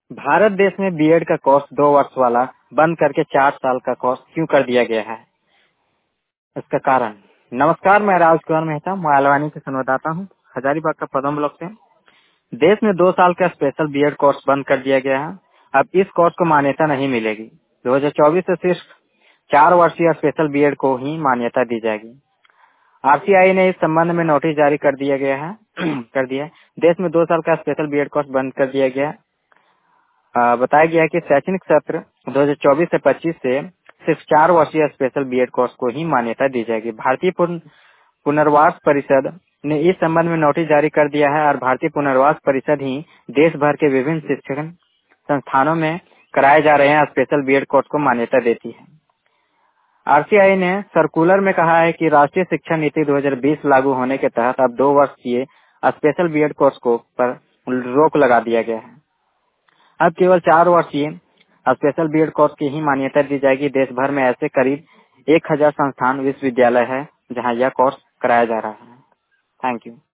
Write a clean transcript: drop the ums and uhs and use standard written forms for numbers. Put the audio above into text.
भारत देश में बीएड का कोर्स 2 वर्ष वाला बंद करके 4 साल का कोर्स क्यों कर दिया गया है? इसका कारण। नमस्कार, मैं राजकुमार मेहता मालवानी से संवाददाता हूँ, हजारीबाग का पदम ब्लॉक से। देश में 2 साल का स्पेशल बीएड कोर्स बंद कर दिया गया है। अब इस कोर्स को मान्यता नहीं मिलेगी। 2024 से सिर्फ 4 वर्षीय स्पेशल बीएड को ही मान्यता दी जाएगी। आरसीआई ने इस संबंध में नोटिस जारी कर दिया गया है कर दिया है। देश में 2 साल का स्पेशल बीएड कोर्स बंद कर दिया गया है। बताया गया है कि शैक्षणिक सत्र 2024 से 25 से सिर्फ 4 वर्षीय स्पेशल बीएड कोर्स को ही मान्यता दी जाएगी। भारतीय पुनर्वास परिषद ने इस संबंध में नोटिस जारी कर दिया है और भारतीय पुनर्वास परिषद ही देश भर के विभिन्न शिक्षण संस्थानों में कराए जा रहे हैं स्पेशल बीएड कोर्स को मान्यता देती है। आरसीआई ने सर्कुलर में कहा है कि राष्ट्रीय शिक्षा नीति 2020 लागू होने के तहत अब 2 वर्षीय स्पेशल बीएड कोर्स को पर रोक लगा दिया गया है। अब केवल 4 वर्षीय स्पेशल बीएड कोर्स की ही मान्यता दी जाएगी। देश भर में ऐसे करीब 1000 संस्थान विश्वविद्यालय है जहां यह कोर्स कराया जा रहा है। Thank you.